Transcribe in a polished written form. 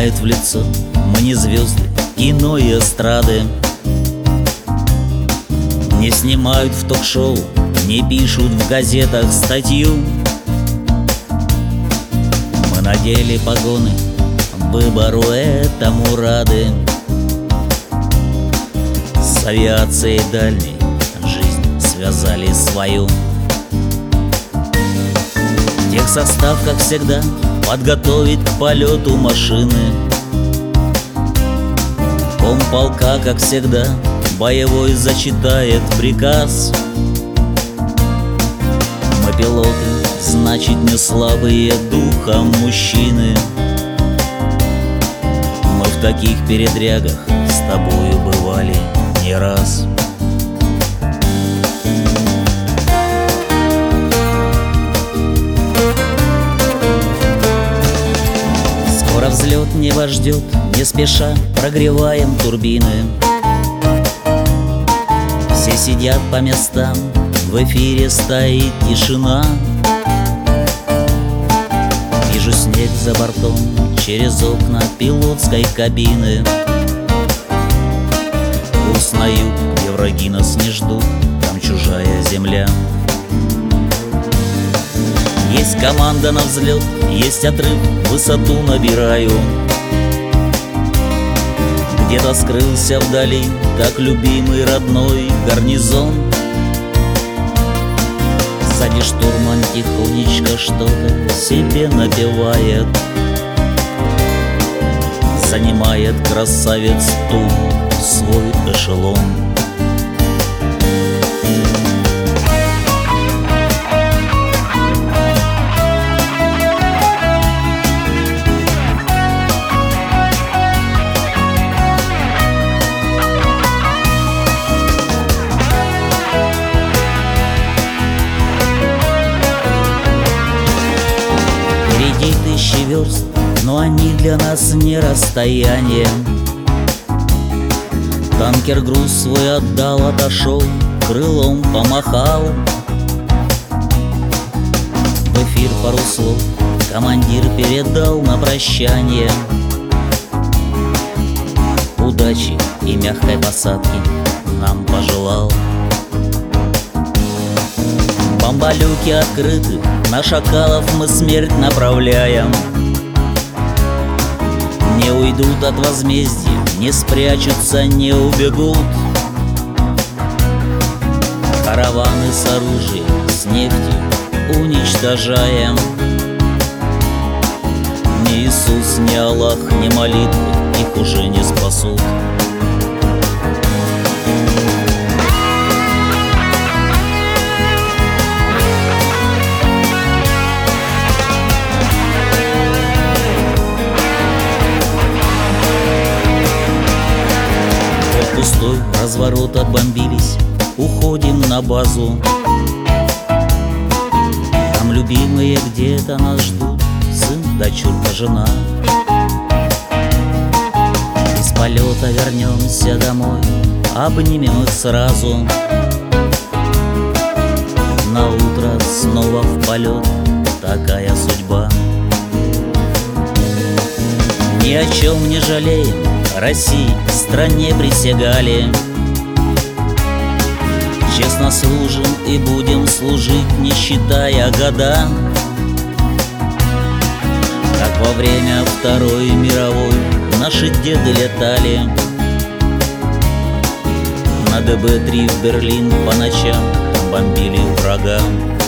знают в лицо, мы не звезды кино и эстрады. Не снимают в ток-шоу, не пишут в газетах статью. Мы надели погоны, выбору этому рады. С авиацией дальней жизнь связали свою. Техсостав, как всегда, подготовит к полету машины. Комполка, как всегда, боевой зачитает приказ. Мы пилоты, значит, не слабые духом мужчины. Мы в таких передрягах с тобою бывали не раз. Скоро взлет небо ждет, не спеша прогреваем турбины. Все сидят по местам, в эфире стоит тишина. Вижу снег за бортом, через окна пилотской кабины. Курс на юг, где враги нас не ждут, там чужая земля. Есть команда на взлет, есть отрыв, высоту набираю. Где-то скрылся вдали, как любимый родной гарнизон. Сзади штурман тихонечко что-то себе напевает. Занимает красавец ту свой эшелон. Впереди тысячи верст, но они для нас не расстояние. Танкер груз свой отдал, отошел, крылом помахал. В эфир пару слов командир передал на прощание. Удачи и мягкой посадки нам пожелал. Бомболюки открыты, на шакалов мы смерть направляем. Не уйдут от возмездия, не спрячутся, не убегут. Караваны с оружием, с нефтью уничтожаем. Ни Иисус, ни Аллах, ни молитвы их уже не спасут. Пустой разворот, отбомбились, уходим на базу. Там любимые где-то нас ждут, сын, дочурка, жена. Из полета вернемся домой, обнимем их сразу. На утро снова в полет, такая судьба. Ни о чем не жалеем, России, стране присягали. Честно служим и будем служить, не считая года. Как во время Второй мировой наши деды летали на ДБ-3 в Берлин по ночам, бомбили врага.